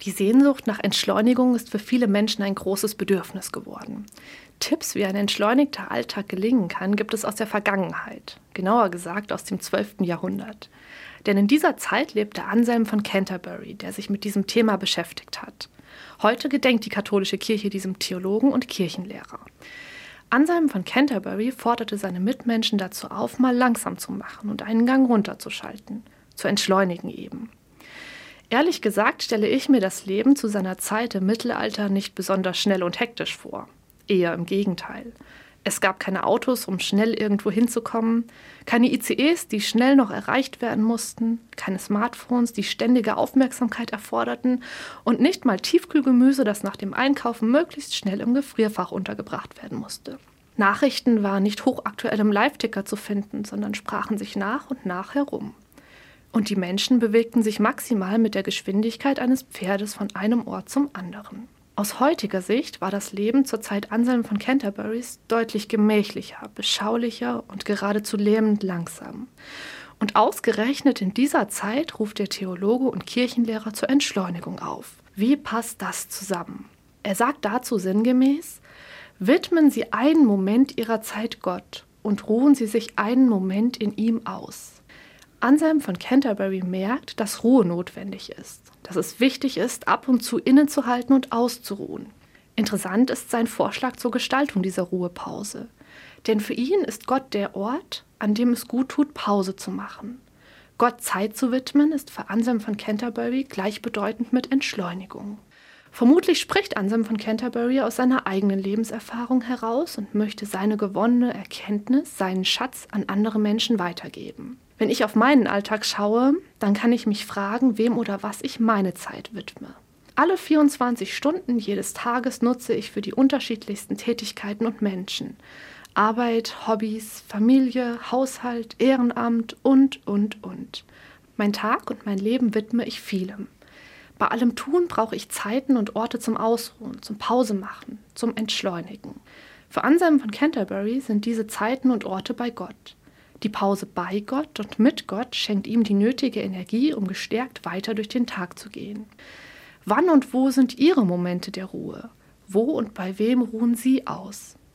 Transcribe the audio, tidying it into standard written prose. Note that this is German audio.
Die Sehnsucht nach Entschleunigung ist für viele Menschen ein großes Bedürfnis geworden. Tipps, wie ein entschleunigter Alltag gelingen kann, gibt es aus der Vergangenheit, genauer gesagt aus dem 12. Jahrhundert. Denn in dieser Zeit lebte Anselm von Canterbury, der sich mit diesem Thema beschäftigt hat. Heute gedenkt die katholische Kirche diesem Theologen und Kirchenlehrer. Anselm von Canterbury forderte seine Mitmenschen dazu auf, mal langsam zu machen und einen Gang runterzuschalten, zu entschleunigen eben. Ehrlich gesagt stelle ich mir das Leben zu seiner Zeit im Mittelalter nicht besonders schnell und hektisch vor. Eher im Gegenteil. Es gab keine Autos, um schnell irgendwo hinzukommen, keine ICEs, die schnell noch erreicht werden mussten, keine Smartphones, die ständige Aufmerksamkeit erforderten und nicht mal Tiefkühlgemüse, das nach dem Einkaufen möglichst schnell im Gefrierfach untergebracht werden musste. Nachrichten waren nicht hochaktuell im Live-Ticker zu finden, sondern sprachen sich nach und nach herum. Und die Menschen bewegten sich maximal mit der Geschwindigkeit eines Pferdes von einem Ort zum anderen. Aus heutiger Sicht war das Leben zur Zeit Anselm von Canterburys deutlich gemächlicher, beschaulicher und geradezu lähmend langsam. Und ausgerechnet in dieser Zeit ruft der Theologe und Kirchenlehrer zur Entschleunigung auf. Wie passt das zusammen? Er sagt dazu sinngemäß: Widmen Sie einen Moment Ihrer Zeit Gott und ruhen Sie sich einen Moment in ihm aus. Anselm von Canterbury merkt, dass Ruhe notwendig ist, dass es wichtig ist, ab und zu innezuhalten und auszuruhen. Interessant ist sein Vorschlag zur Gestaltung dieser Ruhepause. Denn für ihn ist Gott der Ort, an dem es gut tut, Pause zu machen. Gott Zeit zu widmen, ist für Anselm von Canterbury gleichbedeutend mit Entschleunigung. Vermutlich spricht Anselm von Canterbury aus seiner eigenen Lebenserfahrung heraus und möchte seine gewonnene Erkenntnis, seinen Schatz an andere Menschen weitergeben. Wenn ich auf meinen Alltag schaue, dann kann ich mich fragen, wem oder was ich meine Zeit widme. Alle 24 Stunden jedes Tages nutze ich für die unterschiedlichsten Tätigkeiten und Menschen. Arbeit, Hobbys, Familie, Haushalt, Ehrenamt und. Mein Tag und mein Leben widme ich vielem. Bei allem Tun brauche ich Zeiten und Orte zum Ausruhen, zum Pausemachen, zum Entschleunigen. Für Anselm von Canterbury sind diese Zeiten und Orte bei Gott. Die Pause bei Gott und mit Gott schenkt ihm die nötige Energie, um gestärkt weiter durch den Tag zu gehen. Wann und wo sind Ihre Momente der Ruhe? Wo und bei wem ruhen Sie aus?